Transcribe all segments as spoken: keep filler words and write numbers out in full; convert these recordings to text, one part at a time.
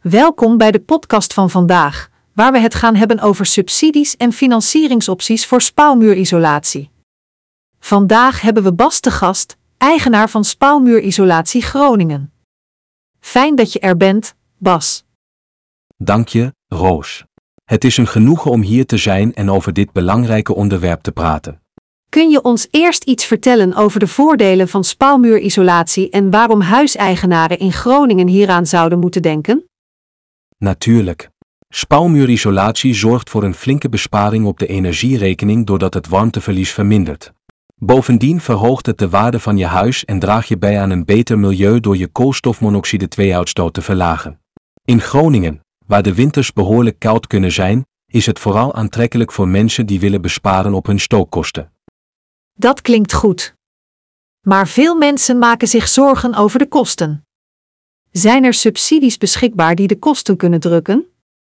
Welkom bij de podcast van vandaag, waar we het gaan hebben over subsidies en financieringsopties voor spouwmuurisolatie. Vandaag hebben we Bas te gast, eigenaar van Spouwmuurisolatie Groningen. Fijn dat je er bent, Bas. Dank je, Roos. Het is een genoegen om hier te zijn en over dit belangrijke onderwerp te praten. Kun je ons eerst iets vertellen over de voordelen van spouwmuurisolatie en waarom huiseigenaren in Groningen hieraan zouden moeten denken? Natuurlijk. Spouwmuurisolatie zorgt voor een flinke besparing op de energierekening doordat het warmteverlies vermindert. Bovendien verhoogt het de waarde van je huis en draag je bij aan een beter milieu door je koolstofmonoxide twee uitstoot te verlagen. In Groningen, waar de winters behoorlijk koud kunnen zijn, is het vooral aantrekkelijk voor mensen die willen besparen op hun stookkosten. Dat klinkt goed. Maar veel mensen maken zich zorgen over de kosten. Zijn er subsidies beschikbaar die de kosten kunnen drukken?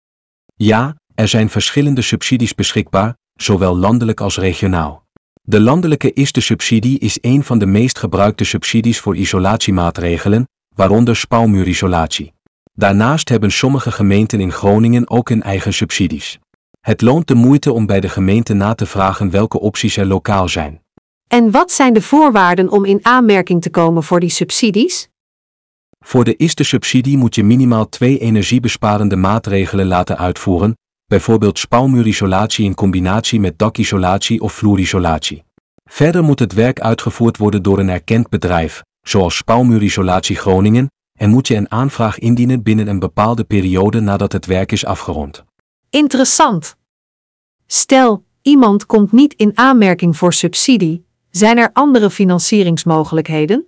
Ja, er zijn verschillende subsidies beschikbaar, zowel landelijk als regionaal. De landelijke ISTE-subsidie is een van de meest gebruikte subsidies voor isolatiemaatregelen, waaronder spouwmuurisolatie. Daarnaast hebben sommige gemeenten in Groningen ook hun eigen subsidies. Het loont de moeite om bij de gemeente na te vragen welke opties er lokaal zijn. En wat zijn de voorwaarden om in aanmerking te komen voor die subsidies? Voor de ISTE-subsidie moet je minimaal twee energiebesparende maatregelen laten uitvoeren, bijvoorbeeld spouwmuurisolatie in combinatie met dakisolatie of vloerisolatie. Verder moet het werk uitgevoerd worden door een erkend bedrijf, zoals Spouwmuurisolatie Groningen, en moet je een aanvraag indienen binnen een bepaalde periode nadat het werk is afgerond. Interessant. Stel, iemand komt niet in aanmerking voor subsidie, zijn er andere financieringsmogelijkheden?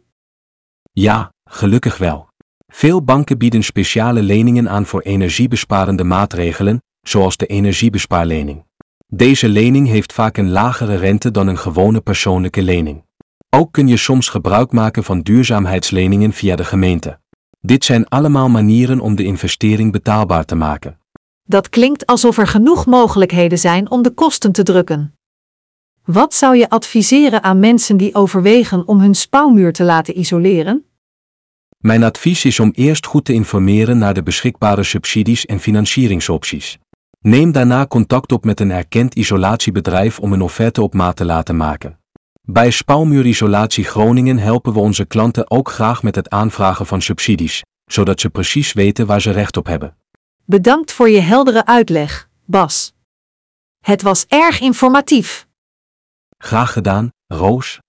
Ja, gelukkig wel. Veel banken bieden speciale leningen aan voor energiebesparende maatregelen, zoals de energiebespaarlening. Deze lening heeft vaak een lagere rente dan een gewone persoonlijke lening. Ook kun je soms gebruik maken van duurzaamheidsleningen via de gemeente. Dit zijn allemaal manieren om de investering betaalbaar te maken. Dat klinkt alsof er genoeg mogelijkheden zijn om de kosten te drukken. Wat zou je adviseren aan mensen die overwegen om hun spouwmuur te laten isoleren? Mijn advies is om eerst goed te informeren naar de beschikbare subsidies en financieringsopties. Neem daarna contact op met een erkend isolatiebedrijf om een offerte op maat te laten maken. Bij Spouwmuurisolatie Groningen helpen we onze klanten ook graag met het aanvragen van subsidies, zodat ze precies weten waar ze recht op hebben. Bedankt voor je heldere uitleg, Bas. Het was erg informatief. Graag gedaan, Roos.